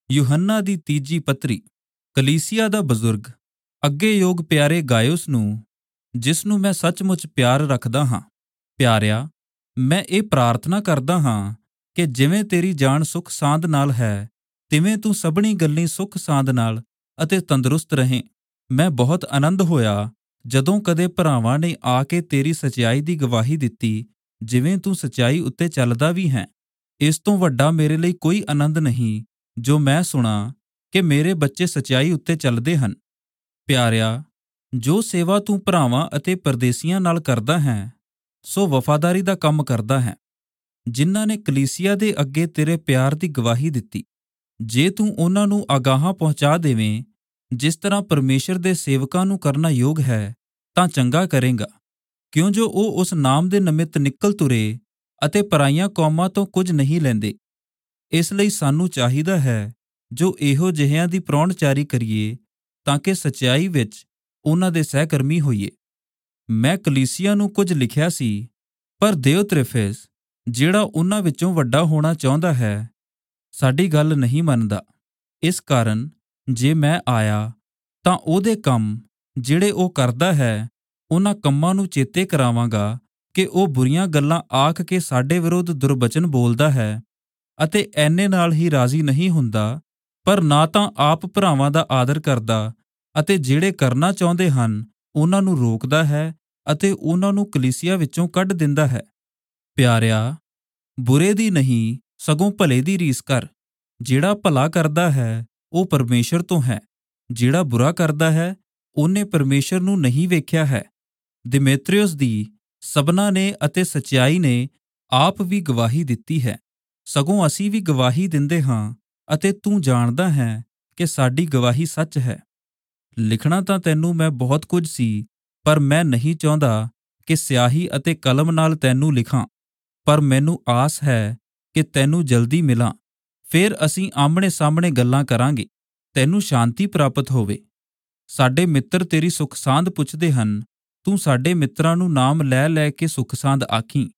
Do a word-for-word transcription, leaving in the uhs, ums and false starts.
यूहन्ना दी तीजी पत्री। कलीसिया दा बजुर्ग अगे योग प्यारे गायुस नूं, जिसनूं मैं सचमुच प्यार रखदा हां, प्यारिया, मैं ये प्रार्थना करदा हां के जिवें तेरी जान सुख साँद नाल है, तिवें तू सबनी गल्लीं सुख साँद नाल अते तंदुरुस्त रहें। मैं बहुत आनन्द होया जदों कदे भरावां ने आके तेरी सच्चाई दी गवाही दित्ती, जिवें तू सच्चाई उत्ते चलदा भी है। इस तों वड्डा मेरे लिए कोई आनन्द नहीं जो मैं सुणा के मेरे बच्चे सच्चाई उत्ते चलदे हन। प्यारिया, जो सेवा तू भरावां अते परदेसियां नाल करदा है, सो वफादारी दा कम करदा है, जिन्हां ने कलीसिया दे अगे तेरे प्यार दी गवाही दित्ती। जे तू उन्हां नूं अगाहां पहुँचा देवें, जिस तरह परमेसवर दे सेवकां नूं करना योग है, तां चंगा करेगा, क्यों जो ओ उस नाम दे निमित्त निकल तुरे अते पराईयां कौमां तो कुछ नहीं लेंदे। इसलिए सानू चाहिदा है जो इहो जिहियां दी प्राहुणचारी करिए, ताके सच्चाई विच उन्हां दे सहकर्मी होइए। मैं कलीसिया नूं कुछ लिख्या सी, पर दियोत्रिफेस, जिहड़ा उन्हां विचों वड्डा होना चाहुंदा है, साडी गल नहीं मनदा। इस कारण जे मैं आया तां ओहदे कम जिहड़े ओ करदा है, उन्हां कम्मां नूं चेते करावांगा कि ओ बुरीआं गल्लां आख के साडे विरुद्ध दुर्वचन बोलदा है अते एने नाल ही राजी नहीं हुंदा, पर ना तां आप भरावां दा आदर करदा अते जिहड़े करना चाहुंदे हन उन्हां नूं रोकदा है अते उन्हां नूं कलीसिया विचों कढ दिंदा है। प्यारिया, बुरे दी नहीं सगों भले दी रीस कर। जिहड़ा भला करदा है ओ परमेसवर तो है, जिहड़ा बुरा करदा है ओने परमेसवर नूं नहीं वेख्या है। दिमेत्रियुस दी सबना ने अते सच्चाई ने आप भी गवाही दित्ती है, सगों असी भी गवाही दिंदे हां अते तू जाणदा है के साडी गवाही सच है। लिखना तां तैनूं मैं बहुत कुछ सी, पर मैं नहीं चाहुंदा कि स्याही अते कलम नाल तैनूं लिखां, पर मैनू आस है कि तैनूं जल्दी मिलां, फेर असीं आमणे सामणे गल्लां करांगे, तैनूं शांति प्राप्त होवे। साडे मित्र तेरी सुख साँद पुछदे हन, तू साडे मित्रां नूं नाम लै लै के सुख साँद आखीं।